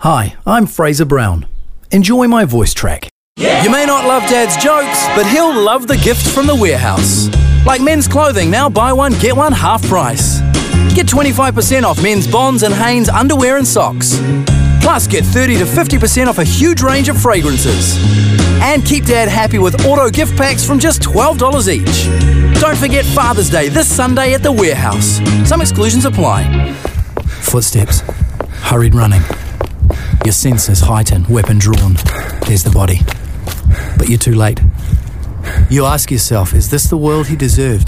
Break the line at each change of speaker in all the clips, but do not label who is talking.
Hi, I'm Fraser Brown. Enjoy my voice track. You may not love Dad's jokes, but he'll love the gifts from the warehouse. Like men's clothing, now buy one, get one half price. Get 25% off men's Bonds and Hanes underwear and socks. Plus, get 30 to 50% off a huge range of fragrances. And keep Dad happy with auto gift packs from just $12 each. Don't forget Father's Day this Sunday at the warehouse. Some exclusions apply. Footsteps. Hurried running. Your senses heighten, weapon drawn. There's the body. But you're too late. You ask yourself, is this the world he deserved?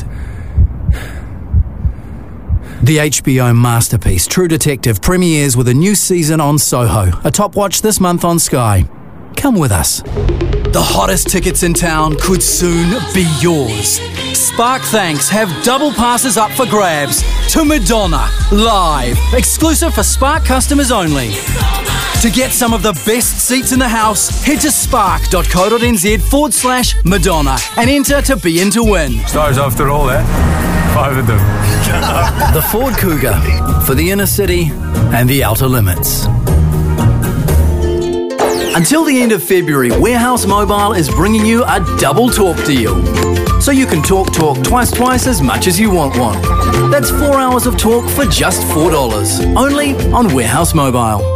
The HBO masterpiece, True Detective, premieres with a new season on Soho, a top watch this month on Sky. Come with us. The hottest tickets in town could soon be yours. Spark Thanks have double passes up for grabs to Madonna, live, exclusive for Spark customers only. To get some of the best seats in the house, head to spark.co.nz/Madonna and enter to be in to win.
Stars after all, eh? 5 of them.
The Ford Cougar, for the inner city and the outer limits. Until the end of February, Warehouse Mobile is bringing you a double talk deal. So you can talk twice as much as you want one. That's 4 hours of talk for just $4. Only on Warehouse Mobile.